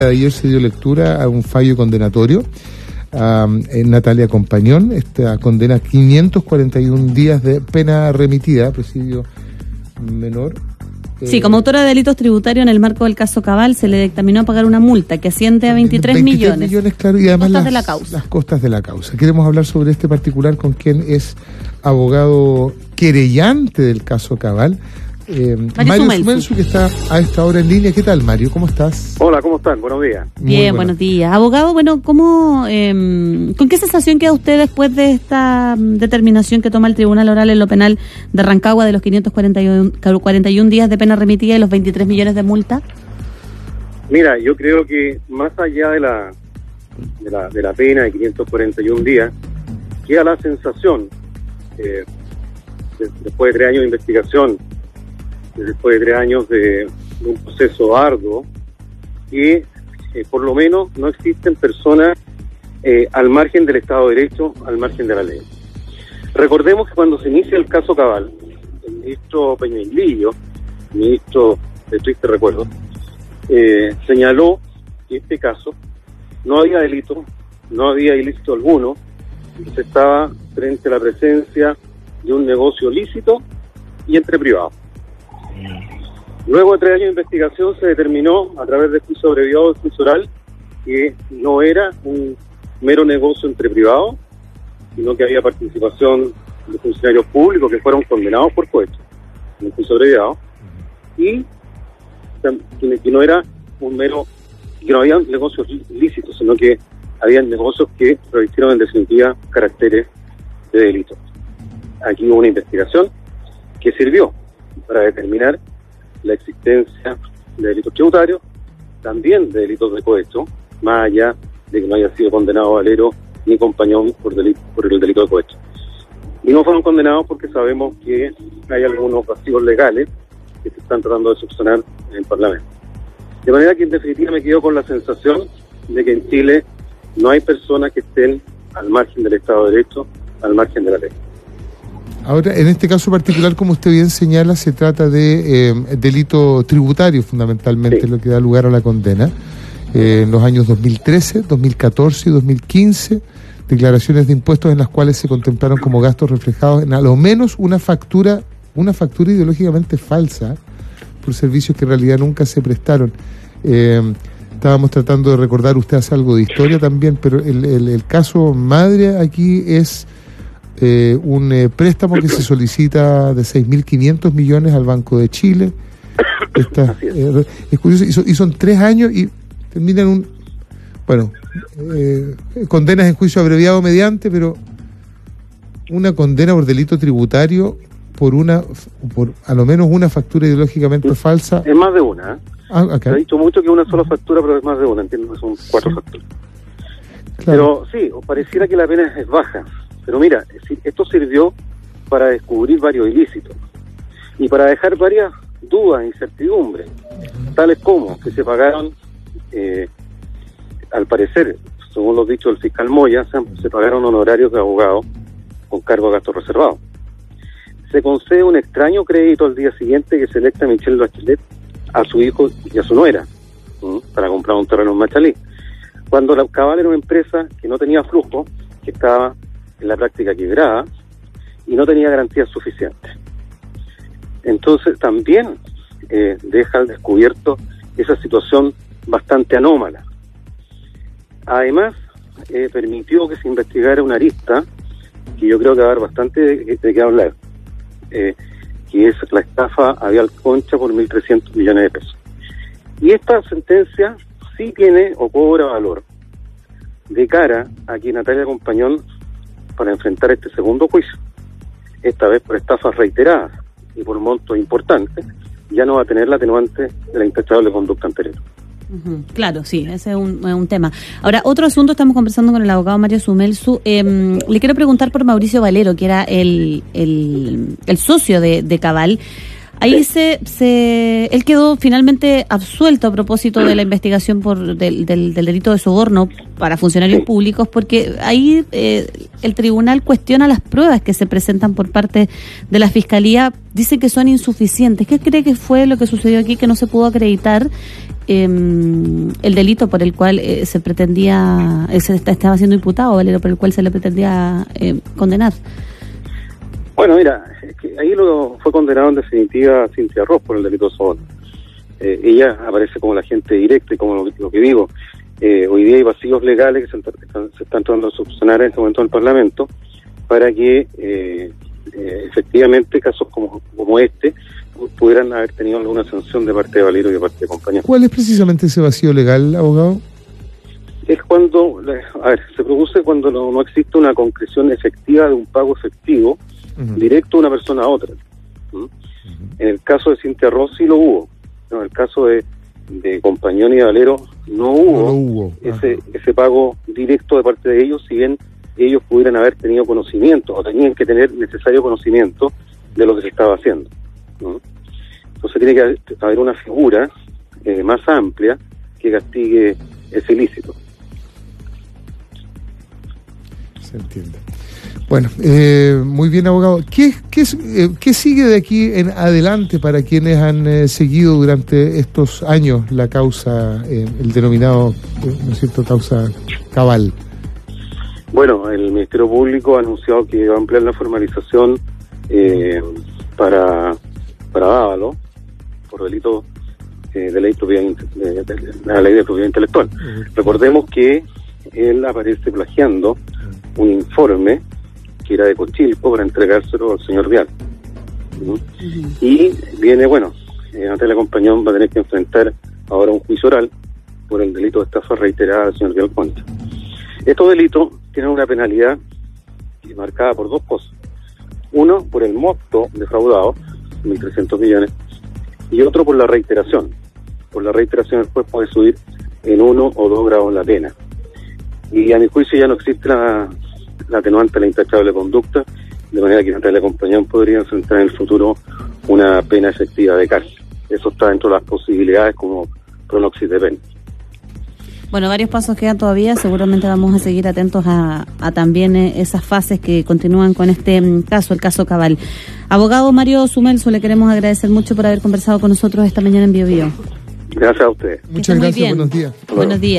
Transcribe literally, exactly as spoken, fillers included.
Ayer se dio lectura a un fallo condenatorio a Natalia Compañón. Esta condena quinientos cuarenta y un días de pena remitida, presidio menor. Sí, como autora de delitos tributarios en el marco del caso Cabal se le dictaminó pagar una multa que asciende a veintitrés millones. millones, claro, y además costas las, de la causa. las costas de la causa. Queremos hablar sobre este particular con quien es abogado querellante del caso Cabal. Eh, Mario, Mario Sumelsu, que está a esta hora en línea. ¿Qué tal, Mario? ¿Cómo estás? Hola, ¿cómo están? Buenos días. Bien, buenos días. Abogado, bueno, ¿cómo, eh, ¿con qué sensación queda usted después de esta determinación que toma el Tribunal Oral en lo Penal de Rancagua de los quinientos cuarenta y un días de pena remitida y los veintitrés millones de multa? Mira, yo creo que más allá de la, de la, de la pena de quinientos cuarenta y un días, queda la sensación, eh, de, después de tres años de investigación, después de tres años de, de un proceso arduo, que eh, por lo menos no existen personas eh, al margen del Estado de Derecho, al margen de la ley. Recordemos que cuando se inicia el caso Cabal, el ministro Peñailillo, ministro de triste recuerdo, eh, señaló que este caso no había delito, no había ilícito alguno, y que se estaba frente a la presencia de un negocio lícito y entre privados. Luego de tres años de investigación se determinó a través del juicio abreviado del juicio oral que no era un mero negocio entre privados, sino que había participación de funcionarios públicos que fueron condenados por cohecho en el juicio abreviado, y que no era un mero, que no había negocios lícitos, sino que había negocios que revistieron en definitiva caracteres de delito. Aquí hubo una investigación que sirvió para determinar la existencia de delitos tributarios, también de delitos de cohecho, más allá de que no haya sido condenado Valero ni Compañón por, delito, por el delito de cohecho. Y no fueron condenados porque sabemos que hay algunos vacíos legales que se están tratando de subsanar en el Parlamento. De manera que en definitiva me quedo con la sensación de que en Chile no hay personas que estén al margen del Estado de Derecho, al margen de la ley. Ahora, en este caso particular, como usted bien señala, se trata de eh, delito tributario fundamentalmente, sí, lo que da lugar a la condena. Eh, en los años dos mil trece, dos mil catorce y dos mil quince, declaraciones de impuestos en las cuales se contemplaron como gastos reflejados en a lo menos una factura, una factura ideológicamente falsa por servicios que en realidad nunca se prestaron. Eh, estábamos tratando de recordar, usted hace algo de historia también, pero el, el, el caso madre aquí es Eh, un eh, préstamo que se solicita de seis mil quinientos millones al Banco de Chile. Esta, eh, es curioso, y son, y son tres años y terminan un, bueno, eh, condenas en juicio abreviado mediante, pero una condena por delito tributario por una, por a lo menos una factura ideológicamente falsa. Es más de una, ¿eh? Ah, okay. Se ha dicho mucho que una sola factura, pero es más de una, entiendo que son cuatro sí. facturas. Claro. Pero sí, os pareciera que la pena es baja. Pero mira, esto sirvió para descubrir varios ilícitos y para dejar varias dudas e incertidumbres, tales como que se pagaron, eh, al parecer, según los dichos del fiscal Moya, se, se pagaron honorarios de abogados con cargo a gastos reservados. Se concede un extraño crédito al día siguiente que selecta Michelle Bachelet a su hijo y a su nuera, ¿sí?, para comprar un terreno en Machalí, cuando la Cabal era una empresa que no tenía flujo, que estaba en la práctica quebrada y no tenía garantías suficientes. Entonces también eh, deja al descubierto esa situación bastante anómala. Además, eh, permitió que se investigara una arista que yo creo que va a haber bastante de, de qué hablar, eh, que es la estafa a Vial Concha por mil trescientos millones de pesos. Y esta sentencia sí tiene o cobra valor de cara a que Natalia Compañón, para enfrentar este segundo juicio, esta vez por estafas reiteradas y por montos importantes, ya no va a tener la atenuante de la intachable conducta anterior. Uh-huh. Claro, sí, ese es un, es un tema. Ahora, otro asunto, estamos conversando con el abogado Mario Sumelsu. Eh, le quiero preguntar por Mauricio Valero, que era el, el, el socio de, de Cabal. Ahí se, se él quedó finalmente absuelto a propósito de la investigación por del, del, del delito de soborno para funcionarios públicos, porque ahí eh, el tribunal cuestiona las pruebas que se presentan por parte de la Fiscalía, dice que son insuficientes. ¿Qué cree que fue lo que sucedió aquí que no se pudo acreditar eh, el delito por el cual eh, se pretendía, eh, se está, estaba siendo imputado, Valero, por el cual se le pretendía eh, condenar. Bueno, mira, es que ahí lo fue condenado en definitiva Cintia Ross por el delito de soborno. Eh, ella aparece como la agente directa y como lo, lo que digo, eh, hoy día hay vacíos legales que se están, se están tratando de subsanar en este momento en el Parlamento para que eh, eh, efectivamente casos como, como este pudieran haber tenido alguna sanción de parte de Valero y de parte de compañía. ¿Cuál es precisamente ese vacío legal, abogado? Es cuando, a ver, se produce cuando no, no existe una concreción efectiva de un pago efectivo uh-huh. directo de una persona a otra. ¿Mm? Uh-huh. En el caso de Cintia Ross sí lo hubo. No, en el caso de, de Compañón y de Valero no hubo, no hubo. ese ese pago directo de parte de ellos, si bien ellos pudieran haber tenido conocimiento o tenían que tener necesario conocimiento de lo que se estaba haciendo, ¿no? Entonces tiene que haber, haber una figura eh, más amplia que castigue ese ilícito. Se entiende. Bueno, eh, muy bien, abogado. ¿Qué, qué, eh, ¿Qué sigue de aquí en adelante para quienes han eh, seguido durante estos años la causa, eh, el denominado, eh, ¿no es cierto?, causa Cabal? Bueno, el Ministerio Público ha anunciado que va a ampliar la formalización eh, para para Dávalo por delito eh, de, ley propiedad, de, de, de la ley de propiedad intelectual. Uh-huh. Recordemos que él aparece plagiando uh-huh. un informe que era de Cochilco para entregárselo al señor Vial. ¿Mm? Uh-huh. Y viene, bueno, eh, Natalia Compañón va a tener que enfrentar ahora un juicio oral por el delito de estafa reiterada del señor Vial Concha. Estos delitos tienen una penalidad marcada por dos cosas. Uno, por el monto defraudado, mil trescientos millones, y otro por la reiteración. Por la reiteración el juez puede subir en uno o dos grados la pena. Y a mi juicio ya no existe la, la atenuante a la intachable conducta, de manera que Natalia Compañón podría enfrentar en el futuro una pena efectiva de cárcel. Eso está dentro de las posibilidades como pronoxis de pena. Bueno, varios pasos quedan todavía, seguramente vamos a seguir atentos a, a también eh, esas fases que continúan con este um, caso, el caso Cabal. Abogado Mario Sumelso, le queremos agradecer mucho por haber conversado con nosotros esta mañana en Bio Bio. Gracias a ustedes. Muchas gracias, buenos días. Buenos días.